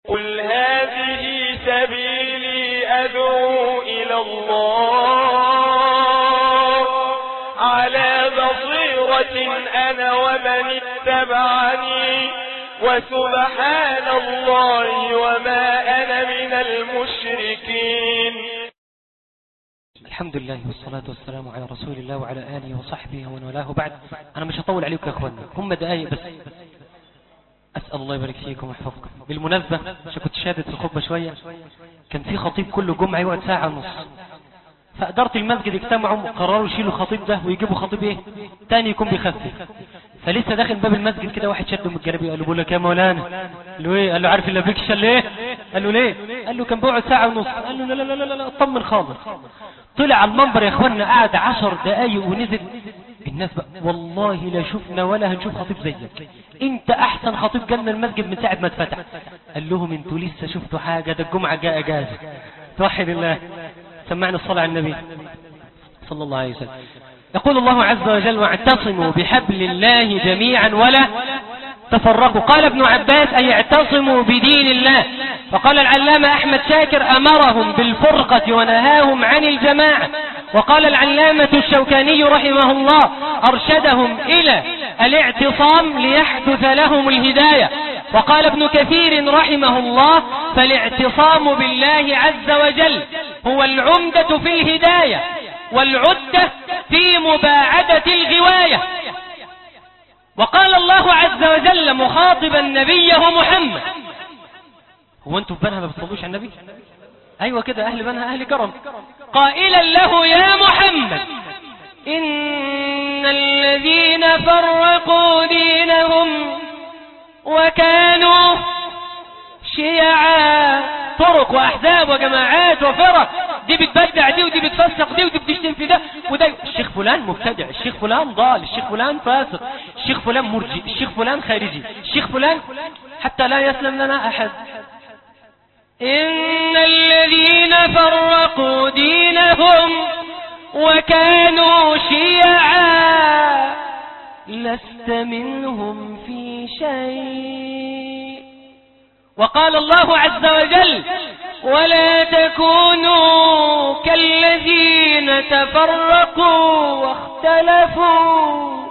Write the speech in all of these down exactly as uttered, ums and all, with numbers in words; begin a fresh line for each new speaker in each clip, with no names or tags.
قل هذه سبيلي أدعو إلى الله على بصيرة أنا ومن اتبعني وسبحان الله وما أنا من المشركين.
الحمد لله والصلاة والسلام على رسول الله وعلى آله وصحبه ومن والاه. بعد أنا مش هطول عليكم يا أخوانا، هم دقايق بس. أسأل الله يبارك فيكم ويحفظكم. بالمناسبة عشان كنت شاهدت في الخطبة شوية، كان في خطيب كل جمعة يقعد ساعة ونص، فأدارة المسجد اجتمعوا وقرروا يشيلوا الخطيب ده ويجيبوا خطيب ايه تاني يكون بيخفف. فلسه داخل باب المسجد كده واحد شده من الجلابيه قال له بقول لك يا مولانا. قال له ايه؟ قال له عارف اللي بيك شال ايه؟ قال له ليه؟ قال له كان بيقعد ساعة ونص. قال له لا لا لا لا لا اطمن خالص. طلع على المنبر يا اخوانا قعد عشر دقايق ونزل. الناس بقى والله لا شفنا ولا هنشوف خطيب زيك، انت احسن خطيب جالنا المسجد من ساعة ما اتفتح. قال لهم انتوا لسه شفتوا حاجة؟ ده الجمعة جاء اجازة. توحد الله. سمعنا الصلاة على النبي صلى الله عليه وسلم. يقول الله عز وجل واعتصموا بحبل الله جميعا ولا تفرقوا. قال ابن عباس أي اعتصموا بدين الله. وقال العلامة أحمد شاكر أمرهم بالفرقة ونهاهم عن الجماعة. وقال العلامة الشوكاني رحمه الله أرشدهم إلى الاعتصام ليحدث لهم الهداية. وقال ابن كثير رحمه الله فالاعتصام بالله عز وجل هو العمدة في الهداية والعدة في مباعدة الغواية. وقال الله عز وجل مخاطبا نبيه محمد. هو انتوا في بنها ما بتصلوش على النبي؟ ايوه كده اهل بنها اهل كرم. قائلا له يا محمد ان الذين فرقوا دينهم وكانوا شيعا، طرق واحزاب وجماعات وفرق، دي بتبدع دي ودي بتفسق دي ودي بتشتم في ده وده. الشيخ فلان مبتدع، الشيخ فلان ضال، الشيخ فلان فاسق، الشيخ فلان مرجئ، الشيخ فلان خارجي، الشيخ فلان، حتى لا يسلم لنا احد. ان الذين فرقوا دينهم وكانوا شيعا لست منهم في شيء. وقال الله عز وجل ولا تكونوا كالذين تفرقوا واختلفوا.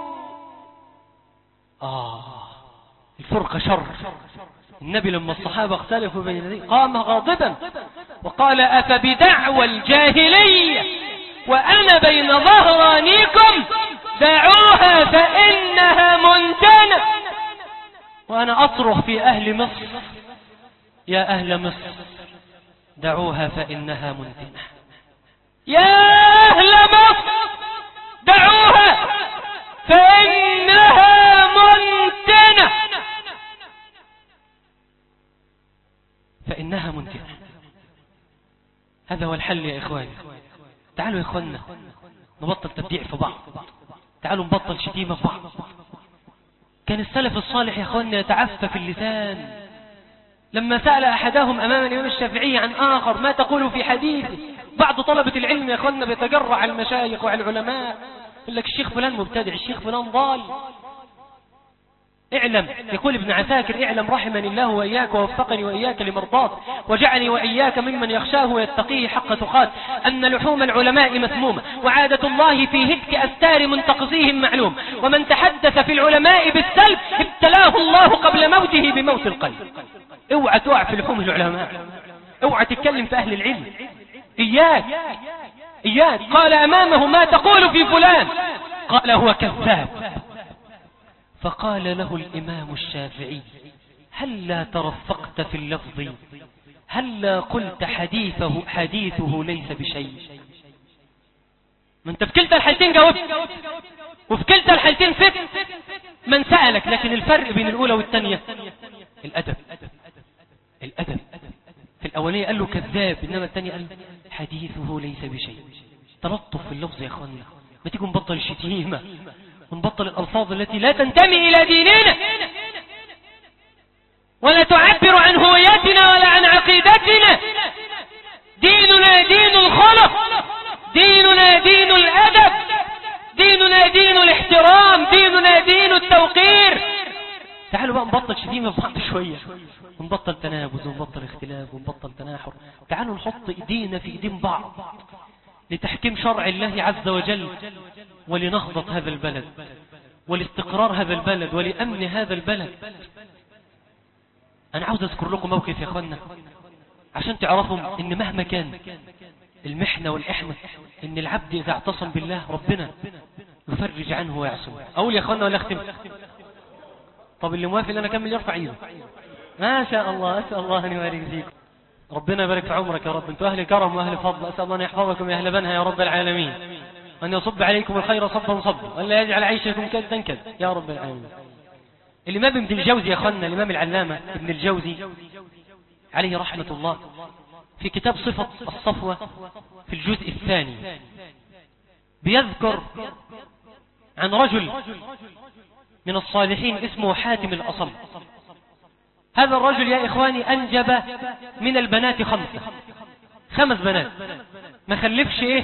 آه الفرقة شر. النبي لما الصحابة اختلفوا بين ذلك قام غاضبا وقال أفبدعوى الجاهلية وأنا بين ظهرانيكم دعوها فإنها منتنة. وأنا أصرخ في أهل مصر يا أهل مصر دعوها فإنها منتنة. يا أهل مصر دعوها فإنها منتنة. فإنها منتنة. هذا هو الحل يا إخواني. تعالوا يا إخواننا نبطل تبديع في بعض، تعالوا نبطل شتيمة في بعض. كان السلف الصالح يا إخواننا يتعفف اللسان. لما سأل أحدهم أمام الإمام الشافعي عن آخر ما تقول في حديثه، بعض طلبة العلم يا أخواننا بيتجرع على المشايخ وعلى العلماء، يقول لك الشيخ فلان مبتدع، الشيخ فلان ضال. اعلم، يقول ابن عساكر اعلم رحمني الله وإياك ووفقني وإياك لمرضات وجعلني وإياك ممن يخشاه ويتقيه حق تقات أن لحوم العلماء مسمومة وعادة الله في هتك أستار منتقصيهم معلوم ومن تحدث في العلماء بالسلب ابتلاه الله قبل موته بموت القلب. اوعى تقع في لحوم العلماء، اوعى تتكلم في أهل العلم. إياك إياك. قال أمامه ما تقول في فلان؟ قال هو كذاب. فقال له الإمام الشافعي هل لا ترفقت في اللفظ؟ هل لا قلت حديثه حديثه ليس بشيء؟ ما انت في كلتا الحالتين جاوبت وفي كلتا الحالتين فت من سألك، لكن الفرق بين الأولى والثانية الأدب. الأدب في الأولية قال له كذاب، إنما الثانية قال حديثه ليس بشيء. تلطف في اللفظ يا أخوانا، ما تيجوا نبطل الشتيمة ونبطل الألفاظ التي لا تنتمي إلى ديننا ولا تعبر عن هويتنا ولا عن عقيدتنا. ديننا دين الخلق، ديننا دين الأدب، ديننا دين الاحترام، ديننا دين التوقير. تعالوا بقى نبطل شتيمة في بعض شوية ونبطل تنابز ونبطل اختلاف ونبطل تناحر. تعالوا نحط ايدينا في ايدين بعض لتحكيم شرع الله عز وجل ولنهضة هذا البلد ولاستقرار هذا البلد ولأمن هذا البلد. أنا عاوز أذكر لكم موقف يا أخوانا عشان تعرفوا إن مهما كان المحنة والإحنة إن العبد إذا اعتصم بالله ربنا يفرج عنه ويعصم. أقول يا أخوانا ولا أختم؟ طب اللي موافق أنا أكمل يرفع إيده. ما شاء الله. أسأل الله أن يبارك فيكم. ربنا يبارك في عمرك يا رب. أنتوا أهل كرم وأهل فضل. أسأل الله أن يحفظكم يا أهل بنها يا رب العالمين، وأن يصب عليكم الخير صبا صبا، ولا يجعل عيشكم كدا كدا يا رب العالمين. الإمام ابن الجوزي يا أخوانا، الإمام العلامة ابن الجوزي عليه رحمة الله، في كتاب صفة الصفوة في الجزء الثاني بيذكر عن رجل من الصالحين اسمه حاتم الأصم. هذا الرجل يا إخواني أنجب من البنات خمسة، خمس بنات، ما خلفش إيه،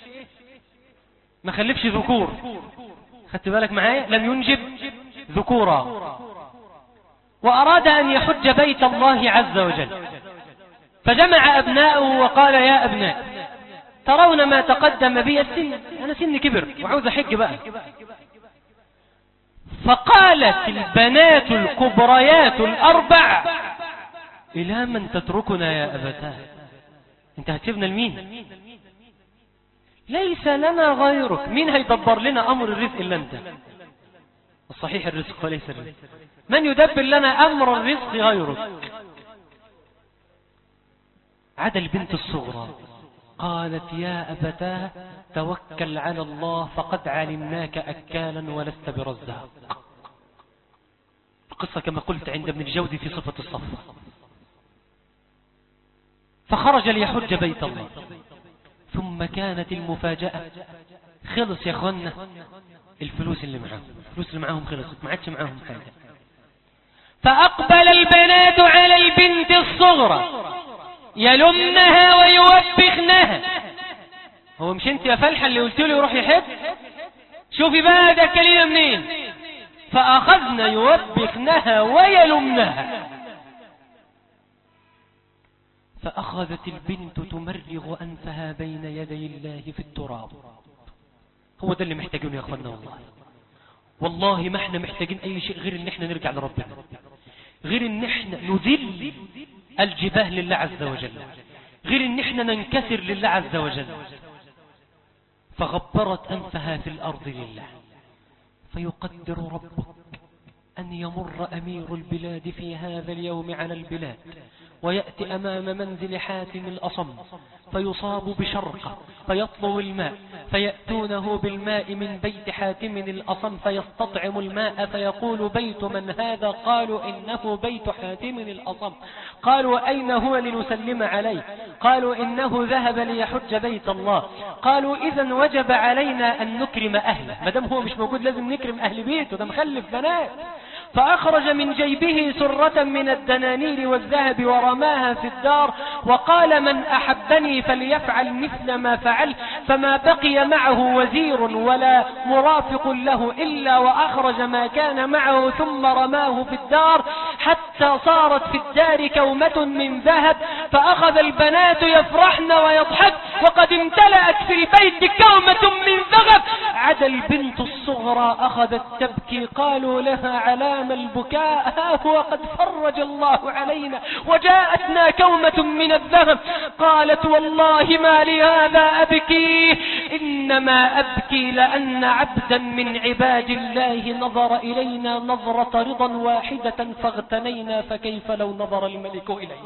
ما خلفش ذكور. خدت بالك معايا؟ لم ينجب ذكورا. وأراد أن يحج بيت الله عز وجل، فجمع أبناءه وقال يا أبناء ترون ما تقدم بي السن، أنا سني كبر وعاوز أحج بقى. فقالت البنات الكبريات الأربع إلى من تتركنا يا أبتاه؟ انت هتسيبنا لمين؟ ليس لنا غيرك، مين هيدبر لنا أمر الرزق إلا أنت؟ الصحيح الرزق وليس الرزق. من يدبر لنا أمر الرزق غيرك؟ عدا البنت الصغرى قالت يا أبتاه توكل على الله فقد علمناك أكالا ولست برزاق. القصة كما قلت عند ابن الجوزي في صفة الصفوة. فخرج ليحج بيت الله، ثم كانت المفاجأة، خلص يا اخوانا الفلوس اللي معاهم، الفلوس اللي معاهم خلصت، ما عادش معاهم حاجة. فأقبل البنات على البنت الصغرى يلمنها ويوبخنها. هو مش انت يا فلحة اللي قلت له يروح يحب؟ شوفي بقى ده كلمة منين. فأخذنا يوبخنها ويلمنها، فأخذت البنت تمرغ أنفها بين يدي الله في التراب. هو ده اللي محتاجينه يا أخوانا. والله والله ما احنا محتاجين أي شيء غير ان احنا نرجع لربنا، غير ان احنا نذل الجباه لله عز وجل، غير ان احنا ننكسر لله عز وجل. فغبرت أنفها في الأرض لله. فيقدر ربك أن يمر أمير البلاد في هذا اليوم على البلاد ويأتي أمام منزل حاتم الأصم فيصاب بشرقة فيطلب الماء، فيأتونه بالماء من بيت حاتم الأصم فيستطعم الماء، فيقول بيت من هذا؟ قالوا إنه بيت حاتم الأصم. قالوا أين هو لنسلم عليه؟ قالوا إنه ذهب ليحج بيت الله. قالوا إذن وجب علينا أن نكرم أهله، مدام هو مش موجود لازم نكرم أهل بيته، ده مخلف بنات. فأخرج من جيبه سرة من الدنانير والذهب ورماها في الدار وقال من أحبني فليفعل مثل ما فعل. فما بقي معه وزير ولا مرافق له إلا وأخرج ما كان معه ثم رماه في الدار حتى صارت في الدار كومة من ذهب. فأخذ البنات يفرحن ويضحك وقد امتلأت في البيت كومة من ذهب. عدا البنت الصغرى أخذت تبكي. قالوا لها علام البكاء؟ ها هو قد فرج الله علينا وجاءتنا كومة من الذهب. قالت والله ما لي هذا أبكي، إنما أبكي لأن عبدا من عباد الله نظر إلينا نظرة رضا واحدة فاغتنينا، فكيف لو نظر الملك إلينا.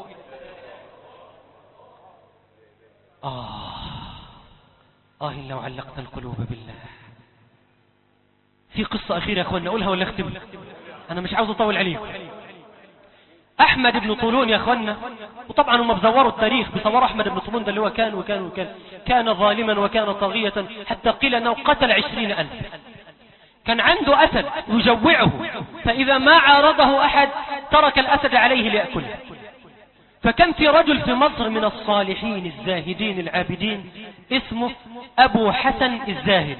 آه آه لو علقت القلوب بالله. في قصة أخيرة يا أخوانا أقولها ولا أختم؟ أنا مش عاوز أطول عليكم. أحمد بن طولون يا أخوانا، وطبعا هم بزوروا التاريخ بصور أحمد بن طولون ده اللي هو كان وكان وكان كان ظالما وكان طاغية حتى قيل أنه قتل عشرين ألف. كان عنده أسد يجوعه، فإذا ما عارضه أحد ترك الأسد عليه ليأكله. فكان في رجل في مصر من الصالحين الزاهدين العابدين اسمه أبو حسن الزاهد،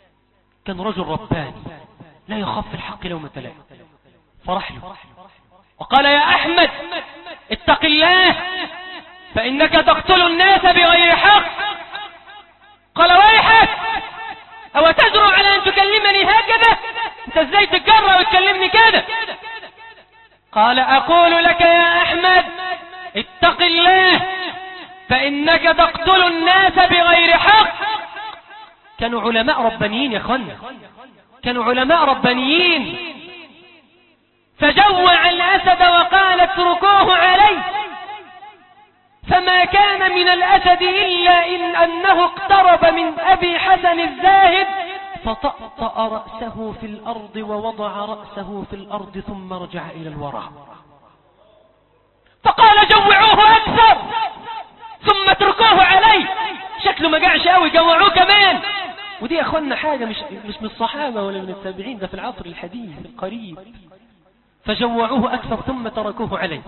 كان رجل رباني لا يخاف في الحق لومة لائم. فرح له وقال يا أحمد اتق الله فإنك تقتل الناس بغير حق. قال ويحك أو تجرؤ على أن تكلمني هكذا؟ أنت ازاي تتجرأ وتكلمني كده؟ قال أقول لك يا أحمد اتق الله فإنك تقتل الناس بغير حق. كانوا علماء ربانيين يا اخوانا، كانوا علماء ربانيين. فجوع الأسد وقال اتركوه عليه، فما كان من الأسد إلا إن أنه اقترب من أبي حسن الزاهد فطأطأ رأسه في الأرض ووضع رأسه في الأرض ثم رجع إلى الوراء، فقال جوعوه أكثر ثم اتركوه عليه. شكله ما قاعش قوي، جوعوه كمان. ودي يا اخوانا حاجة مش مش من الصحابة ولا من التابعين، ده في العصر الحديث القريب. فجوعوه أكثر ثم تركوه عليه،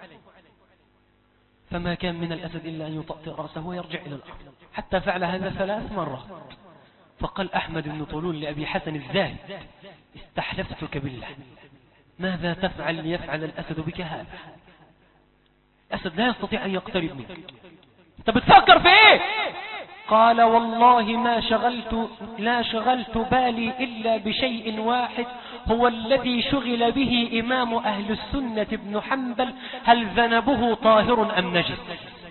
فما كان من الأسد إلا أن يطأطئ رأسه ويرجع إلى الأرض، حتى فعل هذا ثلاث مرات. فقال أحمد بن طولون لأبي حسن الزاهد استحلفتك بالله ماذا تفعل ليفعل الأسد بك هذا؟ الأسد لا يستطيع أن يقترب منك، أنت بتفكر في إيه؟ قال والله ما شغلت لا شغلت بالي إلا بشيء واحد هو الذي شغل به إمام أهل السنة ابن حنبل، هل ذنبه طاهر أم نجس؟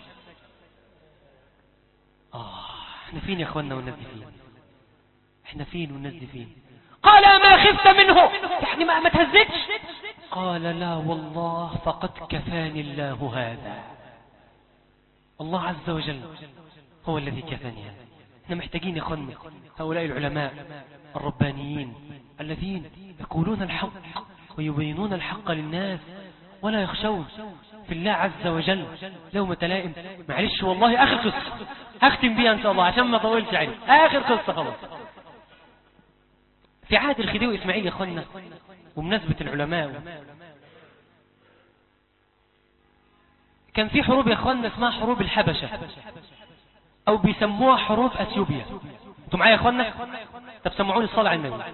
آه احنا فين يا أخوانا والناس فين؟ احنا فين والناس فين؟ قال ما خفت منه، يعني ما, ما تهزتش؟ قال لا والله فقد كفاني الله هذا، الله عز وجل هو الذي كفاني هذا. احنا محتاجين يا اخوانا هؤلاء العلماء الربانيين الذين يقولون الحق ويبينون الحق للناس ولا يخشون في الله عز وجل لومة لائم. معلش والله آخر قصة هختم بيها إن شاء الله عشان ما طولش عليك، آخر قصة خلاص. في عهد الخديوي إسماعيل يا أخوانا ومناسبة العلماء، كان في حروب يا أخوانا اسمها حروب الحبشة أو بيسموها حروب أثيوبيا. انتوا معايا يا أخوانا؟ طب سمعوني الصلاة على النبي.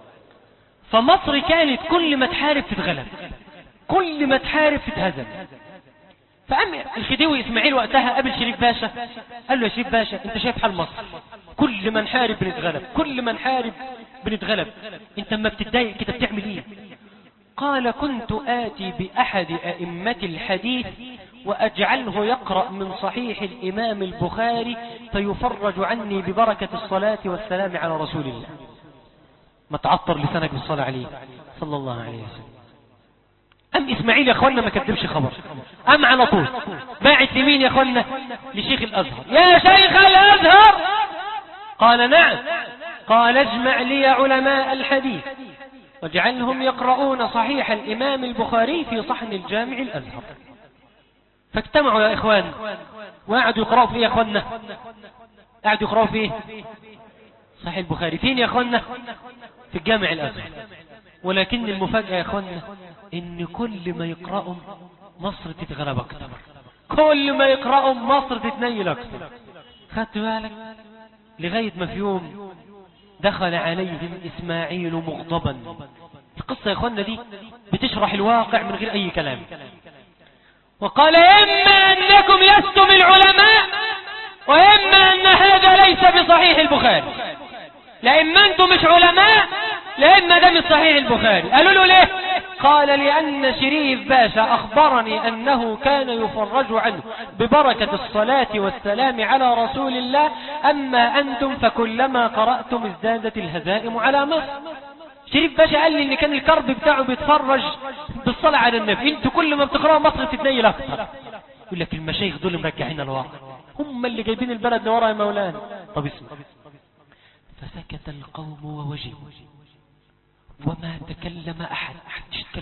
فمصر كانت كل ما تحارب تتغلب، كل ما تحارب تتهزم. فأم الخديوي إسماعيل وقتها قابل شريف باشا، قال له يا شريف باشا انت شايف حال مصر، كل ما نحارب بنتغلب، كل ما نحارب بنتغلب، انت ما بتتضايق كده بتعمل ايه؟ قال كنت آتي بأحد أئمة الحديث وأجعله يقرأ من صحيح الإمام البخاري فيفرج عني ببركة الصلاة والسلام على رسول الله. ما تعطر لسانك بالصلاة عليه صلى الله عليه وسلم. أم إسماعيل يا أخوانا ما كدبش خبر، أم على طول باعت لمين يا أخوانا؟ لشيخ الأزهر. يا شيخ الأزهر، قال نعم. قال اجمع لي علماء الحديث واجعلهم يقرؤون صحيح الإمام البخاري في صحن الجامع الأزهر. فاجتمعوا يا إخوان وقعدوا يقرأوا فيه يا أخوانا، قعدوا يقرأوا فيه صحيح البخاري. فين يا أخوانا؟ في الجامع الأزهر. ولكن المفاجأة يا أخوانا إن كل ما يقرأوا مصر تتغلب أكثر، كل ما يقرأوا مصر تتنيل أكثر. خدت بالك؟ لغاية ما في يوم دخل عليهم إسماعيل مغضبا. القصة يا أخوانا دي بتشرح الواقع من غير أي كلام. وقال إما أنكم لستم العلماء وإما أن هذا ليس بصحيح البخاري، لإما أنتم مش علماء لإما ده مش صحيح البخاري. قالوا له ليه؟ قال لأن شريف باشا أخبرني أنه كان يفرج عنه ببركة الصلاة والسلام على رسول الله، أما أنتم فكلما قرأتم ازدادت الهزائم على مصر. شريف باشا قال لي ان كان الكرب بتاعه بيتفرج بالصلاة على النبي، انتوا كل ما بتقرأوا مصر تتنيل اكتر. يقول لك المشايخ دول مرجعين الواقع، هم اللي جايبين البلد لورا يا مولانا. طب اسمع. فسكت القوم ووجهوا وما تكلم احد، احد تكلم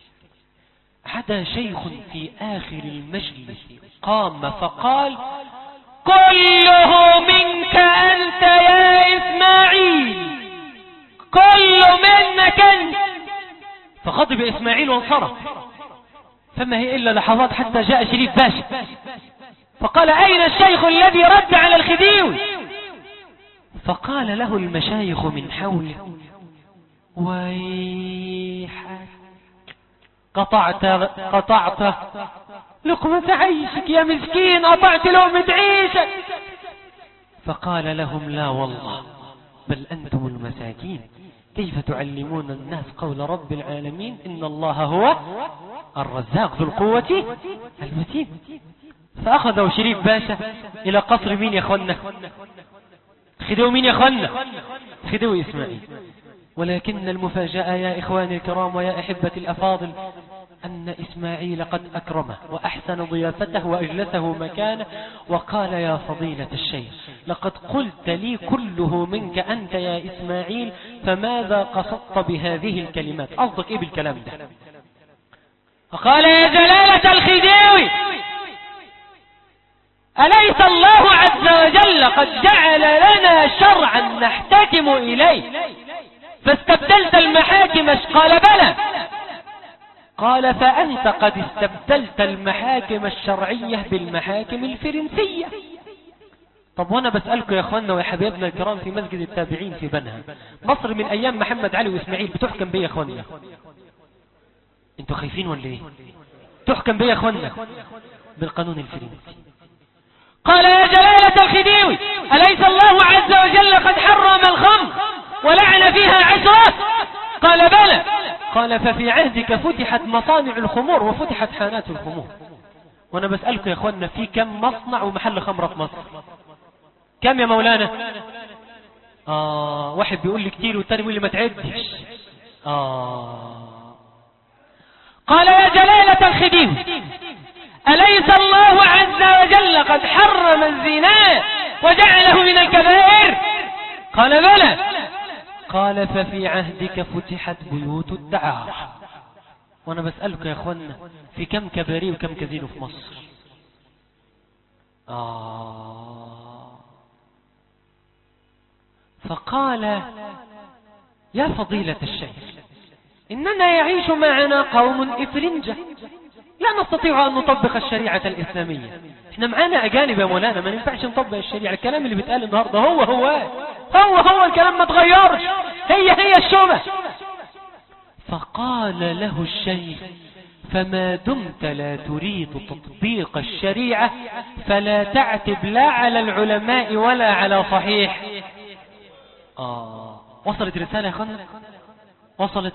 عدا شيخ في اخر المجلس قام فقال كله منك انت يا اسماعيل، كل منك انت. فغضب اسماعيل وانصرف. فما هي الا لحظات حتى جاء شريف باشا فقال اين الشيخ الذي رد على الخديوي؟ فقال له المشايخ من حوله ويحك قطعت قطعت لقمة عيشك يا مسكين، قطعت لقمة عيشك. فقال لهم لا والله، بل أنتم المساكين، كيف تعلمون الناس قول رب العالمين إن الله هو الرزاق ذو القوة المتين. فأخذوا شريف باشا إلى قصر مين يا أخوانا؟ خدوا مين يا أخوانا؟ خدوا إسماعيل. ولكن المفاجأة يا إخواني الكرام ويا أحبة الأفاضل أن إسماعيل قد أكرمه وأحسن ضيافته وأجلسه مكانه، وقال يا فضيلة الشيخ لقد قلت لي كله منك أنت يا إسماعيل، فماذا قصدت بهذه الكلمات؟ قصدك إيه بالكلام ده؟ فقال يا جلالة الخديوي أليس الله عز وجل قد جعل لنا شرعا نحتكم إليه فاستبدلت المحاكم؟ قال بلى. قال فأنت قد استبدلت المحاكم الشرعية بالمحاكم الفرنسية. طب وانا بسألكم يا اخواننا ويا حبيبنا الكرام في مسجد التابعين في بنها، مصر من ايام محمد علي واسماعيل بتحكم بيه يا اخواننا؟ انتوا خايفين ولا ايه؟ تحكم بيه يا اخواننا بالقانون الفرنسي. قال يا جلالة الخديوي أليس الله عز وجل قد حرم الخمر ولعن فيها عشرات؟ قال بلى. قال ففي عهدك فتحت مصانع الخمور وفتحت حانات الخمور. وانا بسألكم يا اخوانا في كم مصنع ومحل خمرة في مصر؟ كم يا مولانا؟ آه واحد بيقول لي كتير والتاني بيقول لي ما تعدش. آه قال يا جلالة الخديوي أليس الله عز وجل قد حرم الزنا وجعله من الكبائر؟ قال بلى. قال ففي عهدك فتحت بيوت الدعارة. وانا بسألك يا اخوانا في كم كباري وكم كازينو في مصر؟ آه فقال يا فضيلة الشيخ إننا يعيش معنا قوم إفرنجة لا نستطيع أن نطبق الشريعة الإسلامية. احنا معانا أجانب يا مولانا، ما ننفعش نطبق الشريعة. الكلام اللي بيتقال النهاردة هو هو هو هو الكلام ما تغيرش، هي هي الشبه. فقال له الشيخ فما دمت لا تريد تطبيق الشريعة فلا تعتب لا على العلماء ولا على صحيح. آه وصلت رسالة يا أخوانا؟ وصلت.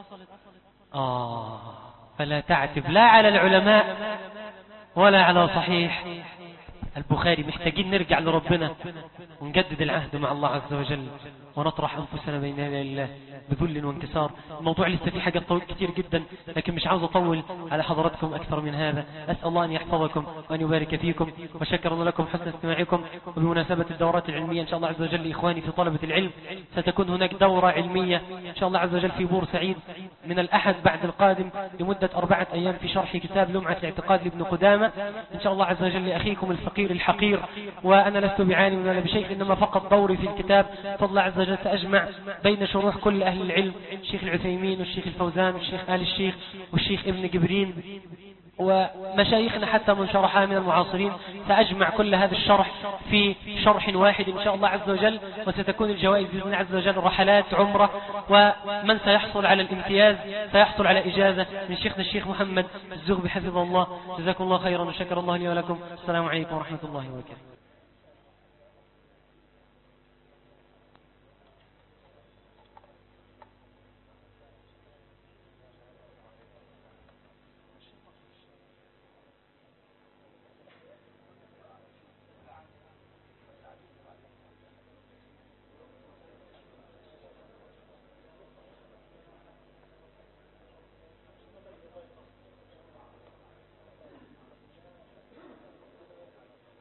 آه فلا تعتب لا على العلماء ولا على صحيح. البخاري محتاجين نرجع لربنا ونجدد العهد مع الله عز وجل ونطرح أنفسنا بين يدي الله بذل وانكسار. الموضوع لسه فيه حاجات طويل كتير جدا لكن مش عاوز أطول على حضراتكم أكثر من هذا. أسأل الله أن يحفظكم وأن يبارك فيكم، وشكر لكم حسن استماعكم. وبمناسبة الدورات العلمية إن شاء الله عز وجل إخواني في طلبة العلم ستكون هناك دورة علمية إن شاء الله عز وجل في بورسعيد من الأحد بعد القادم لمدة أربعة أيام في شرح كتاب لمعة الاعتقاد لابن قدامة إن شاء الله عز وجل لأخيكم الفقير الحقير. وأنا لست بعالم ولا بشيخ، إنما فقط دوري في الكتاب فضل عز وجل سأجمع بين شروح كل أهل العلم، الشيخ العثيمين والشيخ الفوزان والشيخ آل الشيخ والشيخ ابن جبرين ومشايخنا حتى من شرحها من المعاصرين. سأجمع كل هذا الشرح في شرح واحد إن شاء الله عز وجل، وستكون الجوائز بإذن الله عز وجل رحلات عمرة، ومن سيحصل على الامتياز سيحصل على إجازة من شيخنا الشيخ محمد الزغبي حفظه الله. جزاكم الله خيرا وشكر الله لي ولكم. السلام عليكم ورحمة الله وبركاته.